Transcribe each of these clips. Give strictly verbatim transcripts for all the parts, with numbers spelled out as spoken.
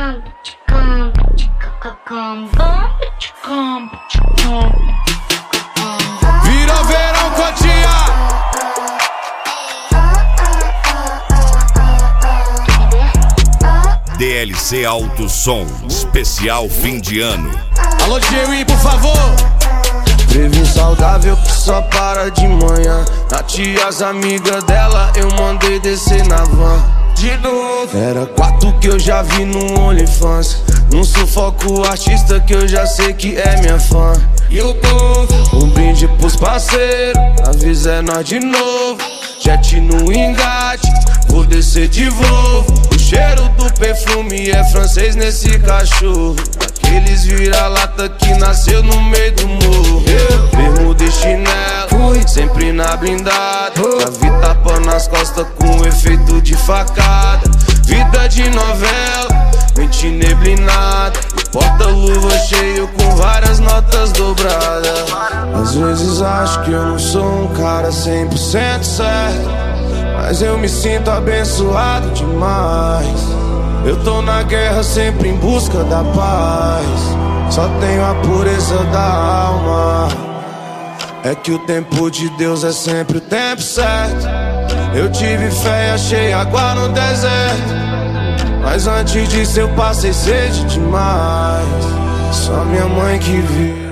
Virou verão, Cotia. D L C Alto Som, especial fim de ano. Alô, D J, por favor. Previnho saudável que só para de manhã. Na tia, as amigas dela, eu mandei descer na van. De novo. Era quatro que eu já vi no OnlyFans. Num sufoco artista que eu já sei que é minha fã. E o povo, um brinde pros parceiros. Avisa é nós de novo. Jet no engate, vou descer de Volvo. O cheiro do perfume é francês nesse cachorro. Aqueles vira-lata que nasceu no meio do morro. Bermuda e chinelo, sempre na blindada. Davi tapa nas costas com efeito de facada. Vida de novela, mente neblinada. Porta-luva cheio com várias notas dobradas. Às vezes acho que eu não sou um cara cem por cento certo, mas eu me sinto abençoado demais. Eu tô na guerra sempre em busca da paz. Só tenho a pureza da alma. É que o tempo de Deus é sempre o tempo certo. Eu tive fé e achei água no deserto, mas antes disso eu passei sede demais. Só minha mãe que viu.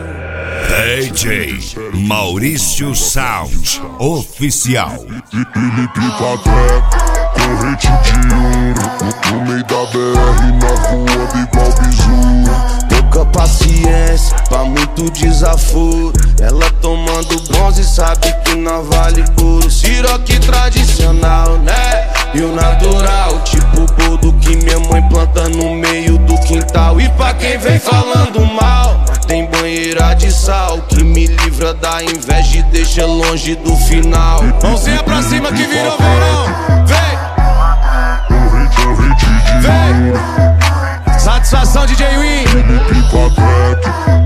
D J Maurício Sound Oficial. Ele pica treco, corrente de ouro, no meio da B R, na rua igual besouro. Pouca paciência, pra muito desaforo. Ela tomando bronze sabe que não vale ouro. Siroque tradicional, né? E o natural, tipo boldo que minha mãe planta no meio do quintal. E pra quem vem falando mal, tem banheira de sal que me livra da inveja e deixa longe do final. Mãozinha pra cima que virou verão. Vem, Corrente, corrente de vem. Satisfação, D J Win. Ele pica treco.